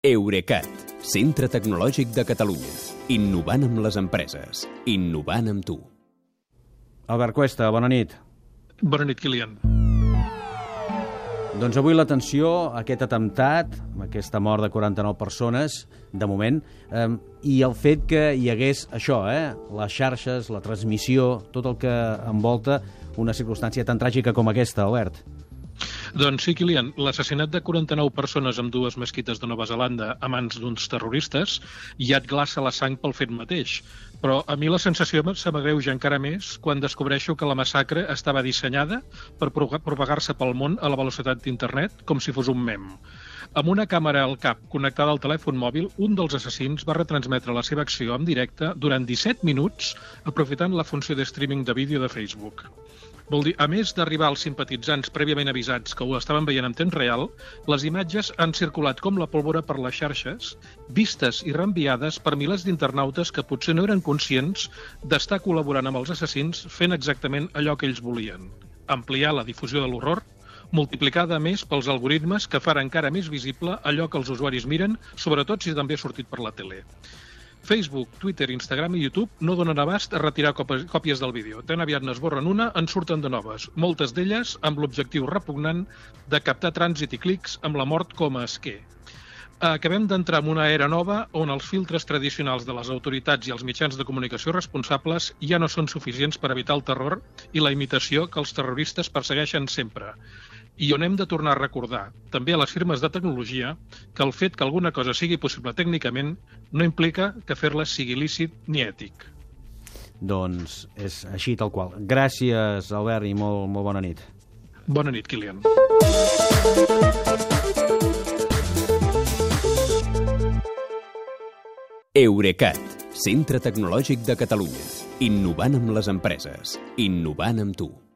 Eurecat, centre tecnològic de Catalunya. Innovant amb les empreses. Innovant amb tu. Albert Cuesta, bona nit. Bona nit, Kilian. Doncs avui l'atenció a aquest atemptat, aquesta mort de 49 persones, de moment, i el fet que hi hagués això, les xarxes, la transmissió, tot el que envolta una circumstància tan tràgica com aquesta, Albert. Doncs sí, Kilian, l'assassinat de 49 persones en dues mesquites de Nova Zelanda a mans d'uns terroristes ja et glaça la sang pel fet mateix. Però a mi la sensació se m'agreuja encara més quan descobreixo que la massacre estava dissenyada per propagar-se pel món a la velocitat d'internet com si fos un mem. Amb una càmera al cap connectada al telèfon mòbil, un dels assassins va retransmetre la seva acció en directe durant 17 minuts aprofitant la funció de streaming de vídeo de Facebook. Vol dir, a més d'arribar als simpatitzants prèviament avisats que ho estaven veient en temps real, les imatges han circulat com la pólvora per les xarxes, vistes i reenviades per milers d'internautes que potser no eren conscients d'estar col·laborant amb els assassins fent exactament allò que ells volien: ampliar la difusió de l'horror, multiplicada a més pels algoritmes que fan encara més visible allò que els usuaris miren, sobretot si també ha sortit per la tele. Facebook, Twitter, Instagram i YouTube no donen abast a retirar còpies del vídeo. Tan aviat n'esborren una, en surten de noves, moltes d'elles amb l'objectiu repugnant de captar trànsit i clics amb la mort com a esquer. Acabem d'entrar en una era nova on els filtres tradicionals de les autoritats i els mitjans de comunicació responsables ja no són suficients per evitar el terror i la imitació que els terroristes persegueixen sempre. I on hem de tornar a recordar, també a les firmes de tecnologia, que el fet que alguna cosa sigui possible tècnicament no implica que fer-la sigui lícit ni ètic. Doncs és així tal qual. Gràcies, Albert, i molt bona nit. Bona nit, Kilian. Eurecat, centre tecnològic de Catalunya. Innovant amb les empreses. Innovant amb tu.